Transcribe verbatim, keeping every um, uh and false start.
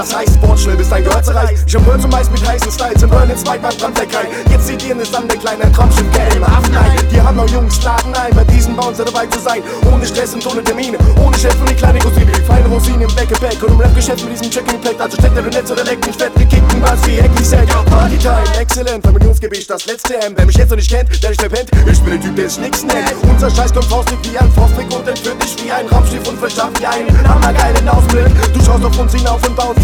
Das heißt, Sportschnell bis dein Gehör zerreißt. Ich hab Bird zumeist mit heißen Styles in Berlin zwei beim Branddeckei. Jetzt seht ihr ist an der kleinen Traumschiff Geld im Hafen ein. Die haben noch Jungs, laden ein, bei diesen Bouncer dabei zu sein. Ohne Stress und ohne Termine, ohne Chef und die kleine Cousine. Feine Rosinen im Backpack und im Rap-Geschäft mit diesem Checking-Pack. Also steckt der Netz oder leckt mich fett, gekickten Bars wie Hacky Sack. Party-Time, exzellent, weil mein Jungs gebe ich das letzte M. Wer mich jetzt noch nicht kennt, der nicht mehr pennt. Ich bin der Typ, der es nix nennt. Unser Scheiß kommt faustdick wie ein Faustbrick und entführt dich wie ein Raumschiff und verschafft dir einen hammergeilen Ausblick. Du schaust auf uns hinauf und baust